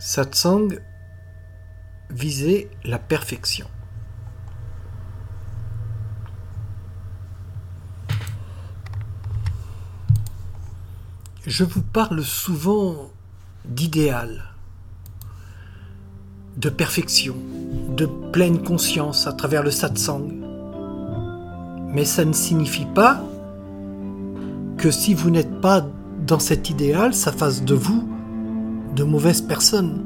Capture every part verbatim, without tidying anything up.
Satsang visait la perfection. Je vous parle souvent d'idéal, de perfection, de pleine conscience à travers le satsang. Mais ça ne signifie pas que si vous n'êtes pas dans cet idéal, ça fasse de vous de mauvaises personnes.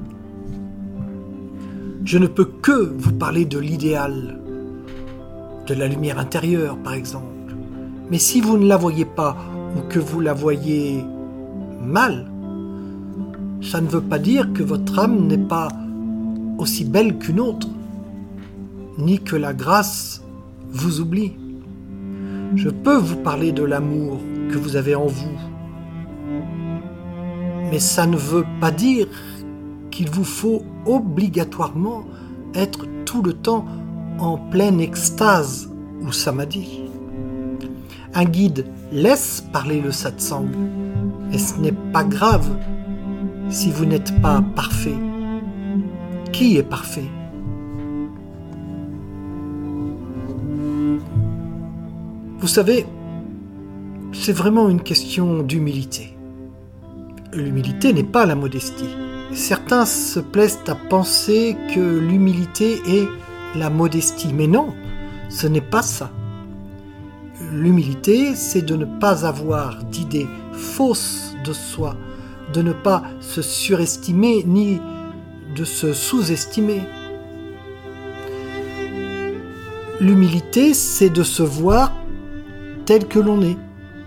Je ne peux que vous parler de l'idéal, de la lumière intérieure par exemple. Mais si vous ne la voyez pas ou que vous la voyez mal, ça ne veut pas dire que votre âme n'est pas aussi belle qu'une autre, ni que la grâce vous oublie. Je peux vous parler de l'amour que vous avez en vous, mais ça ne veut pas dire qu'il vous faut obligatoirement être tout le temps en pleine extase ou samadhi. Un guide laisse parler le satsang, et ce n'est pas grave si vous n'êtes pas parfait. Qui est parfait ? Vous savez, c'est vraiment une question d'humilité. L'humilité n'est pas la modestie. Certains se plaisent à penser que l'humilité est la modestie, mais non, ce n'est pas ça. L'humilité, c'est de ne pas avoir d'idées fausses de soi, de ne pas se surestimer ni de se sous-estimer. L'humilité, c'est de se voir tel que l'on est.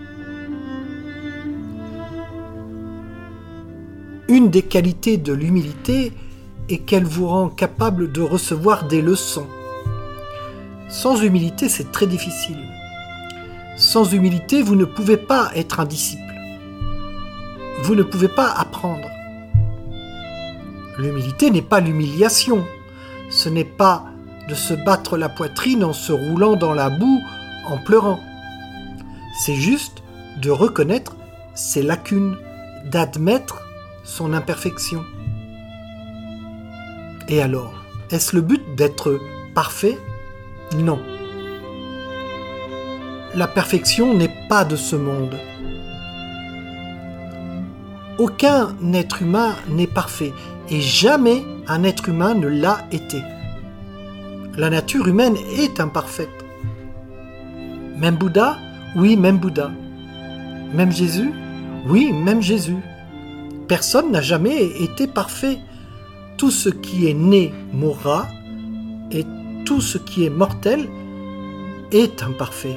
Une des qualités de l'humilité est qu'elle vous rend capable de recevoir des leçons. Sans humilité, c'est très difficile. Sans humilité, vous ne pouvez pas être un disciple. Vous ne pouvez pas apprendre. L'humilité n'est pas l'humiliation. Ce n'est pas de se battre la poitrine en se roulant dans la boue, en pleurant. C'est juste de reconnaître ses lacunes, d'admettre son imperfection. Et alors, est-ce le but d'être parfait ? Non. La perfection n'est pas de ce monde. Aucun être humain n'est parfait, et jamais un être humain ne l'a été. La nature humaine est imparfaite. Même Bouddha ? Oui, même Bouddha. Même Jésus ? Oui, même Jésus. Personne n'a jamais été parfait. Tout ce qui est né mourra, et tout ce qui est mortel est imparfait.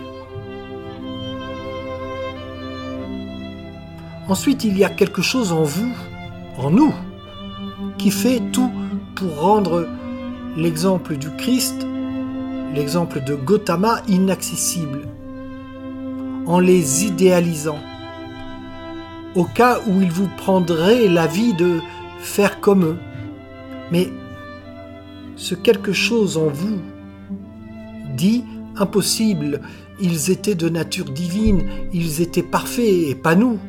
Ensuite, il y a quelque chose en vous, en nous, qui fait tout pour rendre l'exemple du Christ, l'exemple de Gautama, inaccessible, en les idéalisant, au cas où il vous prendrait l'avis de faire comme eux. Mais ce quelque chose en vous dit impossible, ils étaient de nature divine, ils étaient parfaits et pas nous.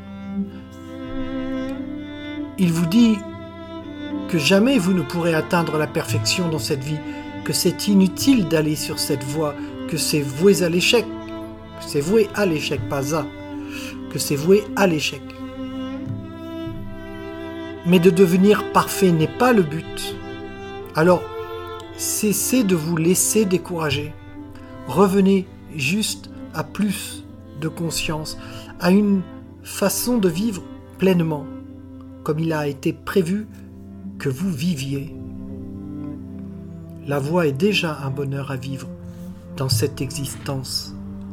Il vous dit que jamais vous ne pourrez atteindre la perfection dans cette vie, que c'est inutile d'aller sur cette voie, que c'est voué à l'échec, que c'est voué à l'échec, pas à, que c'est voué à l'échec. Mais de devenir parfait n'est pas le but. Alors, cessez de vous laisser décourager. Revenez juste à plus de conscience, à une façon de vivre pleinement, comme il a été prévu que vous viviez. La voie est déjà un bonheur à vivre dans cette existence.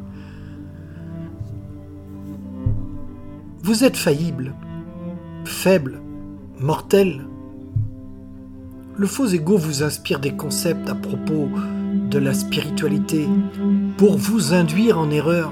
Vous êtes faillible, faible, mortel. Le faux ego vous inspire des concepts à propos de la spiritualité pour vous induire en erreur.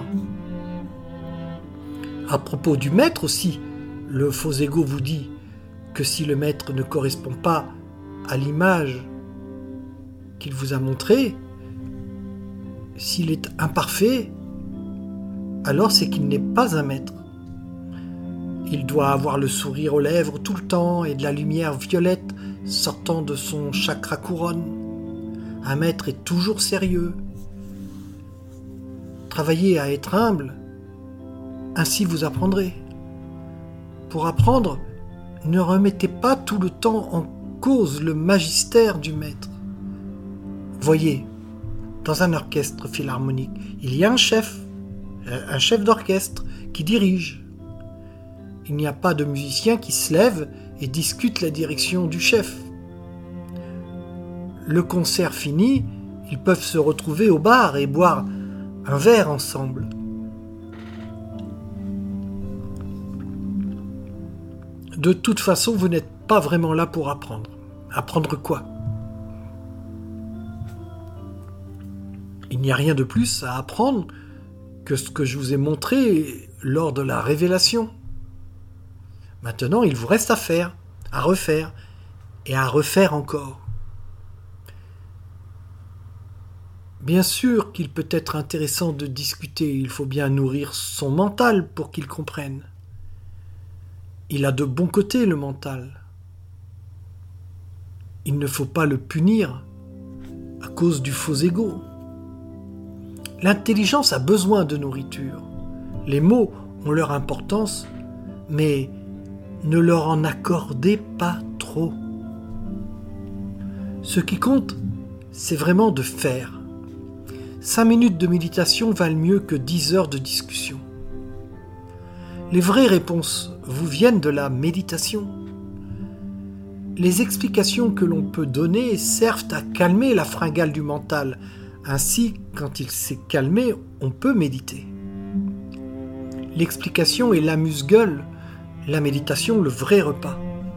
À propos du maître aussi, le faux ego vous dit que si le maître ne correspond pas à l'image qu'il vous a montrée, s'il est imparfait, alors c'est qu'il n'est pas un maître. Il doit avoir le sourire aux lèvres tout le temps et de la lumière violette sortant de son chakra couronne. Un maître est toujours sérieux. Travaillez à être humble, ainsi vous apprendrez. Pour apprendre, ne remettez pas tout le temps en cause le magistère du maître. Voyez, dans un orchestre philharmonique, il y a un chef, un chef d'orchestre qui dirige. Il n'y a pas de musicien qui se lève et discute la direction du chef. Le concert fini, ils peuvent se retrouver au bar et boire un verre ensemble. De toute façon, vous n'êtes pas vraiment là pour apprendre. Apprendre quoi ? Il n'y a rien de plus à apprendre que ce que je vous ai montré lors de la révélation. Maintenant, il vous reste à faire, à refaire et à refaire encore. Bien sûr qu'il peut être intéressant de discuter, il faut bien nourrir son mental pour qu'il comprenne. Il a de bons côtés, le mental. Il ne faut pas le punir à cause du faux ego. L'intelligence a besoin de nourriture. Les mots ont leur importance, mais ne leur en accordez pas trop. Ce qui compte, c'est vraiment de faire. Cinq minutes de méditation valent mieux que dix heures de discussion. Les vraies réponses vous viennent de la méditation. Les explications que l'on peut donner servent à calmer la fringale du mental. Ainsi, quand il s'est calmé, on peut méditer. L'explication est l'amuse-gueule, la méditation le vrai repas.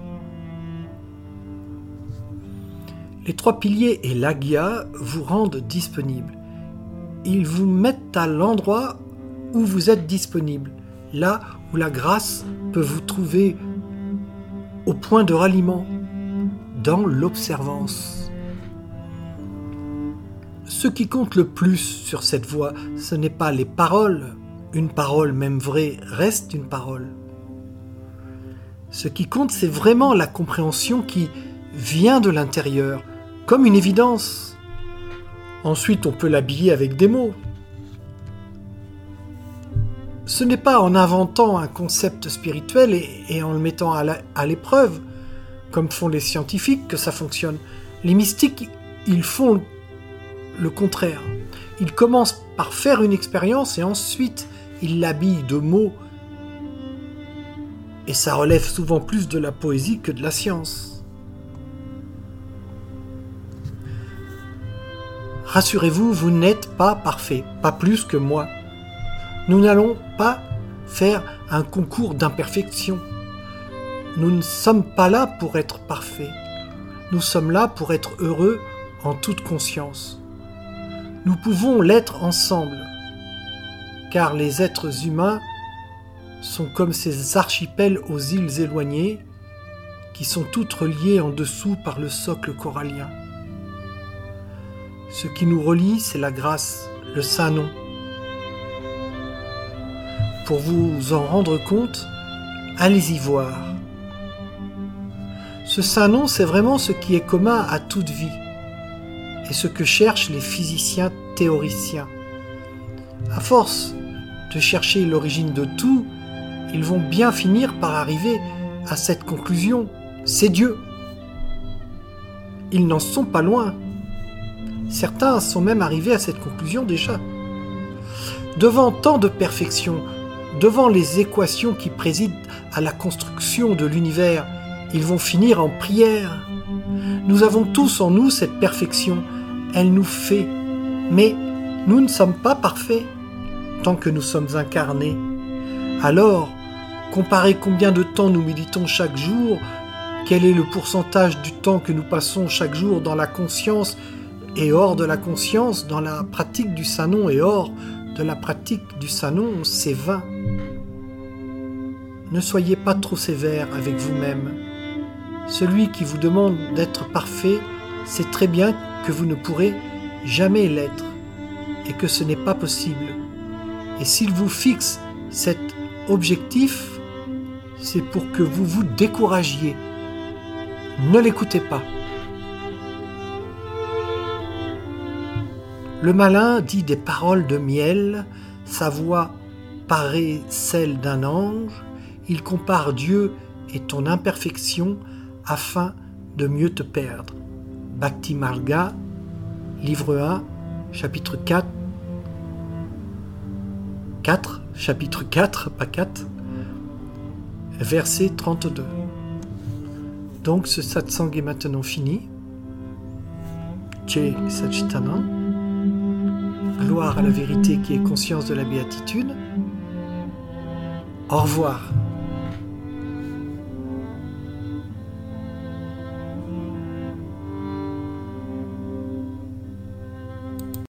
Les trois piliers et l'agya vous rendent disponible. Ils vous mettent à l'endroit où vous êtes disponible, là où la grâce peut vous trouver au point de ralliement, dans l'observance. Ce qui compte le plus sur cette voie, ce n'est pas les paroles. Une parole, même vraie, reste une parole. Ce qui compte, c'est vraiment la compréhension qui vient de l'intérieur, comme une évidence. Ensuite, on peut l'habiller avec des mots. Ce n'est pas en inventant un concept spirituel et, et en le mettant à, la, à l'épreuve, comme font les scientifiques, que ça fonctionne. Les mystiques, ils font le contraire. Ils commencent par faire une expérience et ensuite ils l'habillent de mots. Et ça relève souvent plus de la poésie que de la science. Rassurez-vous, vous n'êtes pas parfait, pas plus que moi. Nous n'allons pas faire un concours d'imperfection. Nous ne sommes pas là pour être parfaits. Nous sommes là pour être heureux en toute conscience. Nous pouvons l'être ensemble, car les êtres humains sont comme ces archipels aux îles éloignées qui sont toutes reliées en dessous par le socle corallien. Ce qui nous relie, c'est la grâce, le saint nom. Pour vous en rendre compte, allez-y voir. Ce saint nom, c'est vraiment ce qui est commun à toute vie et ce que cherchent les physiciens théoriciens. À force de chercher l'origine de tout, ils vont bien finir par arriver à cette conclusion. C'est Dieu. Ils n'en sont pas loin. Certains sont même arrivés à cette conclusion déjà. Devant tant de perfection, devant les équations qui président à la construction de l'univers, ils vont finir en prière. Nous avons tous en nous cette perfection. Elle nous fait. Mais nous ne sommes pas parfaits tant que nous sommes incarnés. Alors, comparez combien de temps nous méditons chaque jour, quel est le pourcentage du temps que nous passons chaque jour dans la conscience et hors de la conscience, dans la pratique du saint nom et hors de la pratique du saint nom, c'est vain. Ne soyez pas trop sévère avec vous-même. Celui qui vous demande d'être parfait sait très bien que vous ne pourrez jamais l'être et que ce n'est pas possible. Et s'il vous fixe cet objectif, c'est pour que vous vous découragiez. Ne l'écoutez pas. Le malin dit des paroles de miel, sa voix paraît celle d'un ange, il compare Dieu et ton imperfection afin de mieux te perdre. Bhakti Marga, livre un, chapitre quatre, quatre, chapitre quatre, pas quatre, verset trente-deux. Donc ce satsang est maintenant fini. Jai Satchitanand. Gloire à la vérité qui est conscience de la béatitude. Au revoir.